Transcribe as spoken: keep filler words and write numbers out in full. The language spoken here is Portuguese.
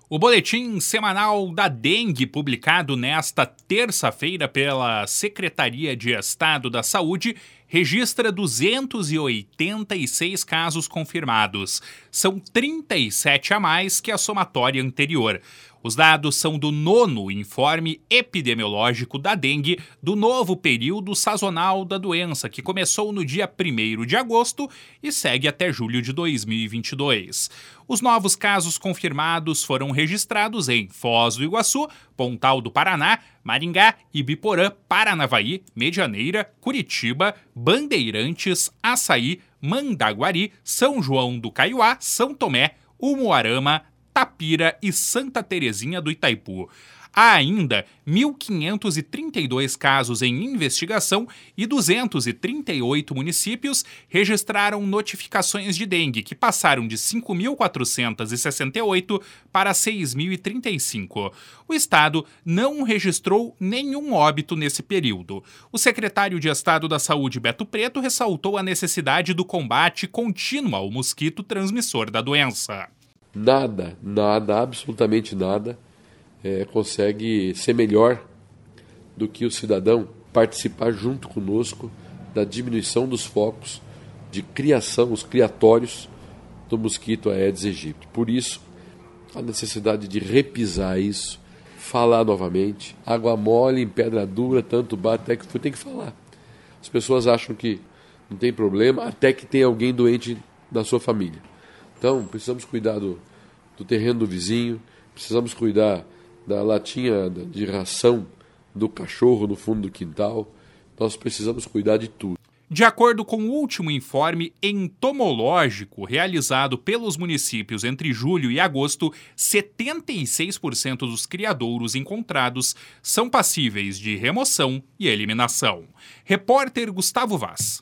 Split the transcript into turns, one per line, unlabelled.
O boletim semanal da dengue, publicado nesta terça-feira pela Secretaria de Estado da Saúde, registra duzentos e oitenta e seis casos confirmados. São trinta e sete a mais que a somatória anterior. Os dados são do nono informe epidemiológico da dengue do novo período sazonal da doença, que começou no dia primeiro de agosto e segue até julho de dois mil e vinte e dois. Os novos casos confirmados foram registrados em Foz do Iguaçu, Pontal do Paraná, Maringá, Ibiporã, Paranavaí, Medianeira, Curitiba, Bandeirantes, Açaí, Mandaguari, São João do Caiuá, São Tomé, Umuarama, Tapira e Santa Terezinha do Itaipu. Há ainda mil quinhentos e trinta e dois casos em investigação e duzentos e trinta e oito municípios registraram notificações de dengue, que passaram de cinco mil quatrocentos e sessenta e oito para seis mil e trinta e cinco. O estado não registrou nenhum óbito nesse período. O secretário de Estado da Saúde, Beto Preto, ressaltou a necessidade do combate contínuo ao mosquito transmissor da doença.
Nada, nada, absolutamente nada, é, consegue ser melhor do que o cidadão participar junto conosco da diminuição dos focos de criação, os criatórios do mosquito Aedes aegypti. Por isso, a necessidade de repisar isso, falar novamente, água mole em pedra dura, tanto bate até que foi, tem que falar. As pessoas acham que não tem problema até que tem alguém doente na sua família. Então, precisamos cuidar do, do terreno do vizinho, precisamos cuidar da latinha de ração do cachorro no fundo do quintal. Nós precisamos cuidar de tudo.
De acordo com o último informe entomológico realizado pelos municípios entre julho e agosto, setenta e seis por cento dos criadouros encontrados são passíveis de remoção e eliminação. Repórter Gustavo Vaz.